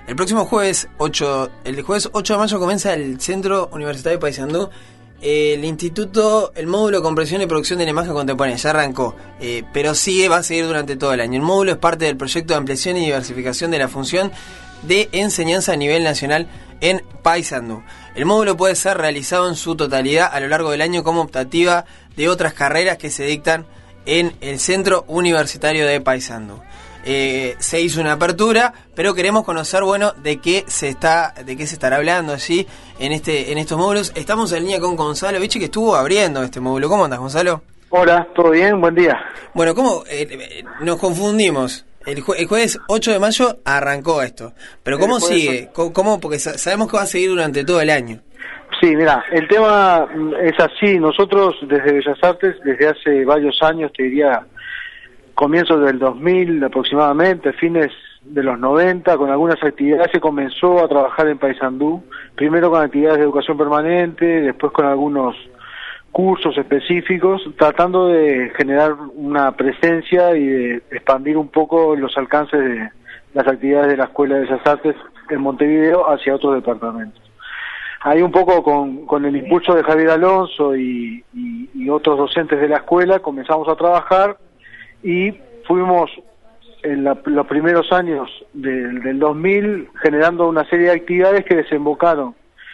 El próximo jueves 8 de mayo comienza el Centro Universitario Paysandú. El instituto, el módulo de comprensión y producción de la imagen contemporánea ya arrancó, pero va a seguir durante todo el año. El módulo es parte del proyecto de ampliación y diversificación de la función de enseñanza a nivel nacional en Paysandú. El módulo puede ser realizado en su totalidad a lo largo del año como optativa de otras carreras que se dictan en el Centro Universitario de Paysandú. Se hizo una apertura, pero queremos conocer, de qué se estará hablando allí en estos módulos. Estamos en línea con Gonzalo Vichy, que estuvo abriendo este módulo. ¿Cómo andas, Gonzalo? Hola, ¿todo bien? Buen día. Bueno, ¿cómo? Nos confundimos. El jueves 8 de mayo arrancó esto, pero ¿cómo sigue? ¿Cómo? Porque sabemos que va a seguir durante todo el año. Sí, mira, el tema es así. Nosotros desde Bellas Artes, desde hace varios años, te diría comienzos del 2000 aproximadamente, fines de los 90, con algunas actividades se comenzó a trabajar en Paysandú, primero con actividades de educación permanente, después con algunos cursos específicos, tratando de generar una presencia y de expandir un poco los alcances de las actividades de la Escuela de Bellas Artes en Montevideo hacia otros departamentos. Ahí un poco con el impulso de Javier Alonso y otros docentes de la escuela comenzamos a trabajar y fuimos en los primeros años del 2000 generando una serie de actividades que desembocaron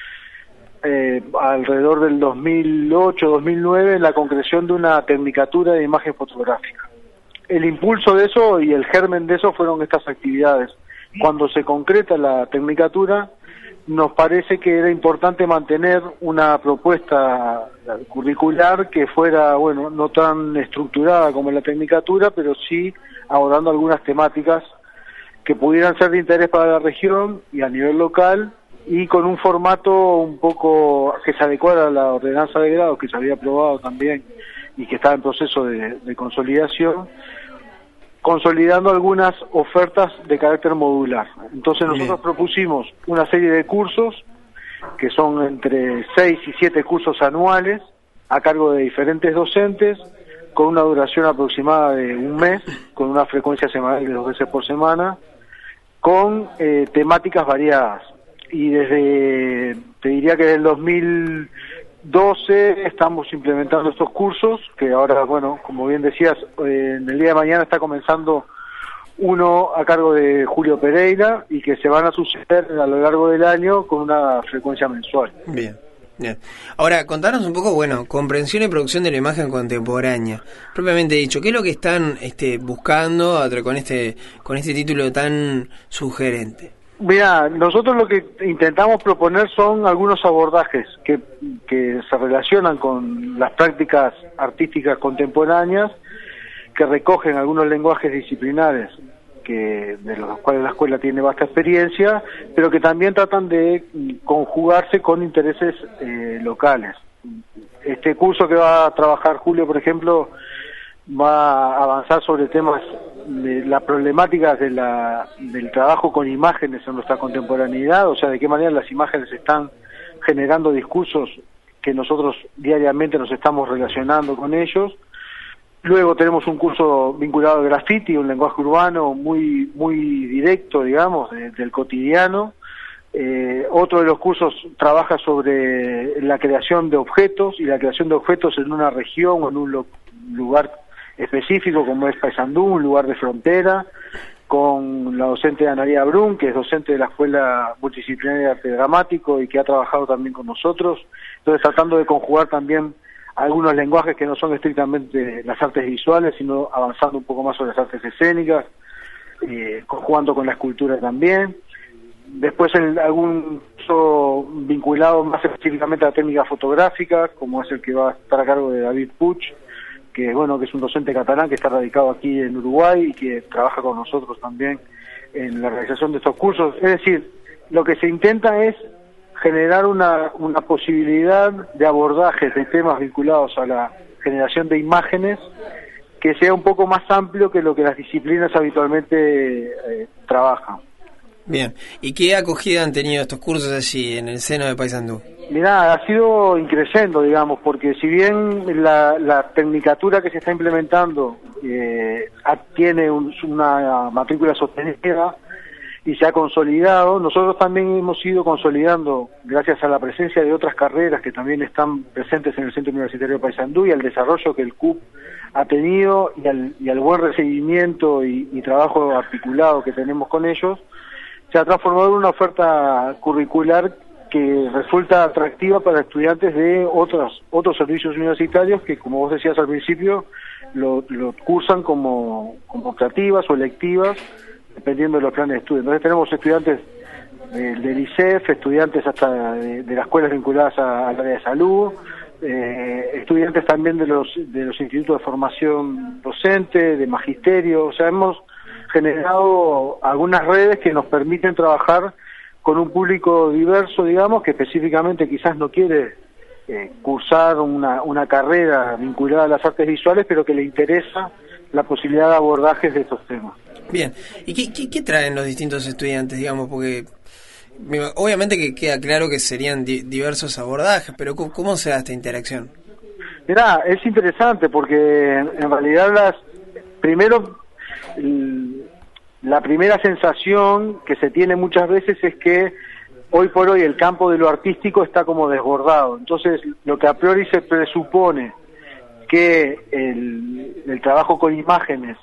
alrededor del 2008-2009 en la concreción de una tecnicatura de imagen fotográfica. El impulso de eso y el germen de eso fueron estas actividades. Cuando se concreta la tecnicatura, nos parece que era importante mantener una propuesta curricular que fuera, no tan estructurada como la tecnicatura, pero sí abordando algunas temáticas que pudieran ser de interés para la región y a nivel local, y con un formato un poco que se adecuara a la ordenanza de grado que se había aprobado también y que estaba en proceso de consolidación, consolidando algunas ofertas de carácter modular. Entonces nosotros propusimos una serie de cursos que son entre 6 y 7 cursos anuales a cargo de diferentes docentes con una duración aproximada de un mes, con una frecuencia semanal de 2 veces por semana, con temáticas variadas. Y te diría que desde el 2012 estamos implementando estos cursos, que ahora, como bien decías, en el día de mañana está comenzando uno a cargo de Julio Pereira y que se van a suceder a lo largo del año con una frecuencia mensual. Bien. Ahora, contanos un poco, comprensión y producción de la imagen contemporánea. Propiamente dicho, ¿qué es lo que están buscando con este título tan sugerente? Mira, nosotros lo que intentamos proponer son algunos abordajes que se relacionan con las prácticas artísticas contemporáneas, que recogen algunos lenguajes disciplinares de los cuales la escuela tiene vasta experiencia, pero que también tratan de conjugarse con intereses locales. Este curso que va a trabajar Julio, por ejemplo, va a avanzar sobre temas de la problemática del trabajo con imágenes en nuestra contemporaneidad, o sea, de qué manera las imágenes están generando discursos que nosotros diariamente nos estamos relacionando con ellos. Luego tenemos un curso vinculado al graffiti, un lenguaje urbano muy directo, digamos, del cotidiano. Otro de los cursos trabaja sobre la creación de objetos y la creación de objetos en una región o en un lugar específico como es Paysandú, un lugar de frontera, con la docente Ana María Brun, que es docente de la Escuela Multidisciplinaria de Arte Dramático y que ha trabajado también con nosotros. Entonces, tratando de conjugar también algunos lenguajes que no son estrictamente las artes visuales, sino avanzando un poco más sobre las artes escénicas, conjugando con la escultura también. Después algún curso vinculado más específicamente a la técnica fotográfica, como es el que va a estar a cargo de David Puig, que es un docente catalán que está radicado aquí en Uruguay y que trabaja con nosotros también en la realización de estos cursos. Es decir, lo que se intenta es generar una posibilidad de abordajes de temas vinculados a la generación de imágenes que sea un poco más amplio que lo que las disciplinas habitualmente trabajan. Bien, ¿y qué acogida han tenido estos cursos allí en el seno de Paysandú? Mirá, ha sido increciendo, digamos, porque si bien la tecnicatura que se está implementando tiene una matrícula sostenida y se ha consolidado. Nosotros también hemos ido consolidando, gracias a la presencia de otras carreras que también están presentes en el Centro Universitario de Paysandú y al desarrollo que el CUP ha tenido y al buen recibimiento y trabajo articulado que tenemos con ellos, se ha transformado en una oferta curricular que resulta atractiva para estudiantes de otros servicios universitarios que, como vos decías al principio, lo cursan como optativas o electivas, dependiendo de los planes de estudio. Entonces tenemos estudiantes del ISEF, estudiantes hasta de las escuelas vinculadas al área de salud, estudiantes también de los institutos de formación docente, de magisterio. O sea, hemos generado algunas redes que nos permiten trabajar con un público diverso, digamos, que específicamente quizás no quiere cursar una carrera vinculada a las artes visuales, pero que le interesa la posibilidad de abordajes de estos temas. Bien, ¿y qué traen los distintos estudiantes, digamos? Porque obviamente que queda claro que serían diversos abordajes, pero ¿cómo se da esta interacción? Mirá, es interesante porque en realidad la primera sensación que se tiene muchas veces es que hoy por hoy el campo de lo artístico está como desbordado. Entonces, lo que a priori se presupone que el trabajo con imágenes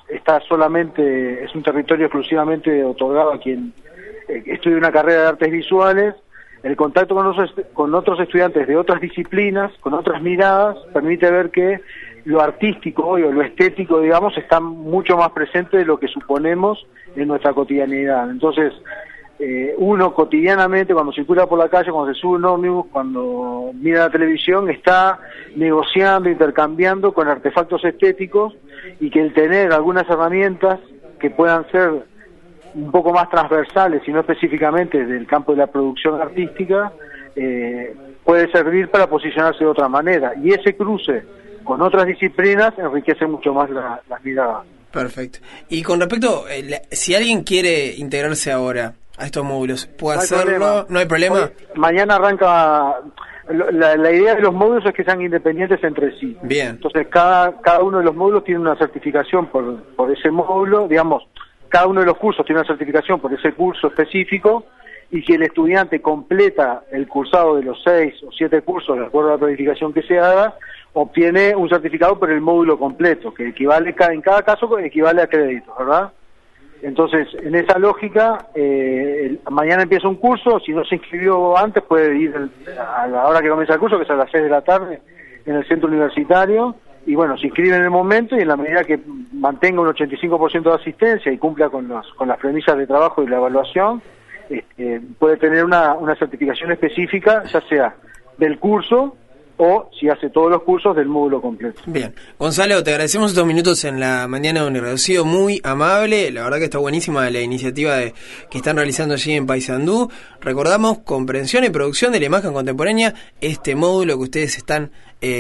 es un territorio exclusivamente otorgado a quien estudia una carrera de artes visuales, el contacto con otros estudiantes de otras disciplinas, con otras miradas, permite ver que lo artístico hoy, o lo estético, digamos, está mucho más presente de lo que suponemos en nuestra cotidianidad. Entonces, uno cotidianamente, cuando circula por la calle, cuando se sube un ómnibus, cuando mira la televisión, está negociando, intercambiando con artefactos estéticos, y que el tener algunas herramientas que puedan ser un poco más transversales y no específicamente del campo de la producción artística, puede servir para posicionarse de otra manera. Y ese cruce con otras disciplinas enriquece mucho más las miradas. Perfecto. Y con respecto, si alguien quiere integrarse ahora a estos módulos, ¿puede hacerlo? ¿No hay problema? Hoy, mañana arranca. La idea de los módulos es que sean independientes entre sí. Bien. Entonces cada uno de los módulos tiene una certificación por ese módulo, digamos, cada uno de los cursos tiene una certificación por ese curso específico, y si el estudiante completa el cursado de los 6 o 7 cursos, de acuerdo a la planificación que se haga, obtiene un certificado por el módulo completo, que equivale en cada caso equivale a créditos, ¿verdad? Entonces, en esa lógica, mañana empieza un curso. Si no se inscribió antes, puede ir a la hora que comienza el curso, que es a las 6 de la tarde, en el centro universitario, y bueno, se inscribe en el momento, y en la medida que mantenga un 85% de asistencia y cumpla con las premisas de trabajo y la evaluación, puede tener una certificación específica, ya sea del curso o, si hace todos los cursos, del módulo completo. Bien. Gonzalo, te agradecemos estos minutos en la mañana de Unirreducido, muy amable. La verdad que está buenísima la iniciativa que están realizando allí en Paysandú. Recordamos, comprensión y producción de la imagen contemporánea, este módulo que ustedes están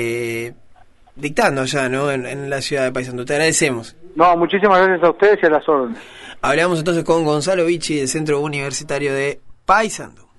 dictando allá, ¿no?, en la ciudad de Paysandú. Te agradecemos. No, muchísimas gracias a ustedes y a las órdenes. Hablamos entonces con Gonzalo Vichy del Centro Universitario de Paysandú.